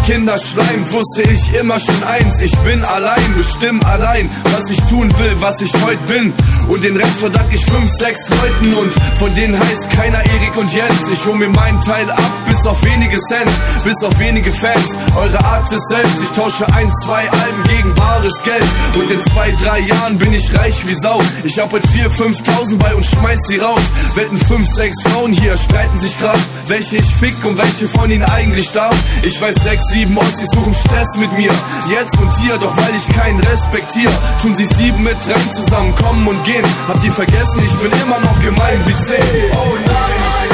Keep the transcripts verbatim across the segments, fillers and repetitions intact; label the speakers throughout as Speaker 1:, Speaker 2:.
Speaker 1: Kinder schleimt, wusste ich immer schon eins: Ich bin allein, bestimm allein, was ich tun will, was ich heute bin. Und den Rest verdank ich fünf, sechs Leuten, und von denen heißt keiner Erik und Jens. Ich hol mir meinen Teil ab, bis auf wenige Cent, bis auf wenige Fans. Eure Art ist selbst, ich tausche ein, zwei Alben gegen bares Geld. Und in zwei, drei Jahren bin ich reich wie Sau. Ich hab heute vier, fünftausend bei und schmeiß sie raus. Wetten fünf, sechs Frauen hier, streiten sich grad, welche ich fick und welche von ihnen eigentlich darf. Ich weiß, sechs, sieben Ossis suchen Stress mit mir, jetzt und hier, doch weil ich keinen respektier, tun sich sieben mit drei zusammen, kommen und gehen. Habt ihr vergessen, ich bin immer noch gemein wie zehn. Oh nein.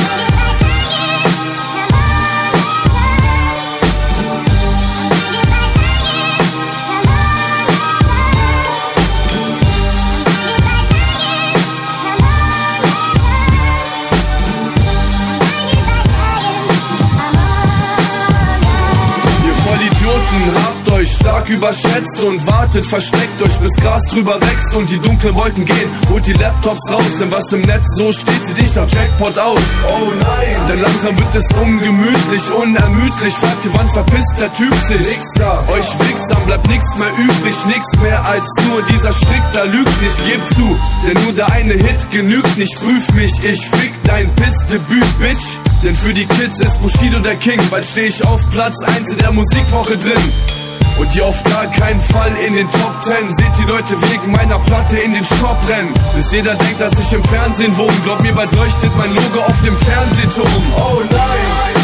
Speaker 1: Habt euch stark überschätzt und wartet, versteckt euch, bis Gras drüber wächst und die dunklen Wolken gehen. Holt die Laptops raus, denn was im Netz so steht, sieht nicht nach Jackpot aus. Oh nein, denn langsam wird es ungemütlich, unermüdlich. Fragt ihr, wann verpisst der Typ sich? Wichser. Euch Wichsern bleibt nix mehr übrig, nix mehr als nur dieser Strick, da lügt nicht, gebt zu. Denn nur der eine Hit genügt nicht, prüf mich, ich fick dein Pissdebüt, Bitch. Denn für die Kids ist Bushido der King, bald steh ich auf Platz eins in der Musikwoche drin. Und ihr auf gar keinen Fall in den Top Ten. Seht die Leute wegen meiner Platte in den Shop rennen. Bis jeder denkt, dass ich im Fernsehen wohne. Glaub mir, bald leuchtet mein Logo auf dem Fernsehturm. Oh nein.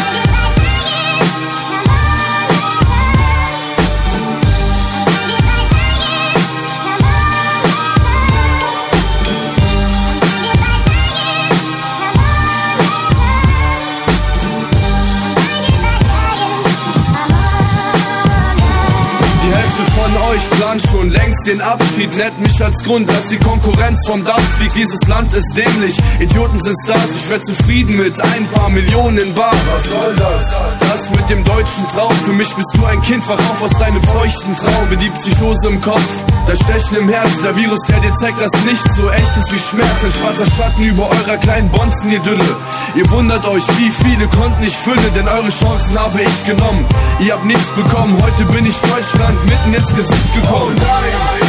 Speaker 1: Von euch plant schon längst den Abschied, nennt mich als Grund, dass die Konkurrenz vom Dach fliegt. Dieses Land ist dämlich, Idioten sind Stars. Ich wär zufrieden mit ein paar Millionen in Bar. Was soll das? Das mit dem deutschen Traum. Für mich bist du ein Kind, wach auf aus deinem feuchten Traum. Bin die Psychose im Kopf, das Stechen im Herz. Der Virus, der dir zeigt, dass nichts so echt ist wie Schmerz. Ein schwarzer Schatten über eurer kleinen Bonzen-Idylle. Ihr wundert euch, wie viele Konten ich fülle, denn eure Chancen habe ich genommen. Ihr habt nichts bekommen, heute bin ich Deutschland mitten ins Gesicht gekommen. Oh nein.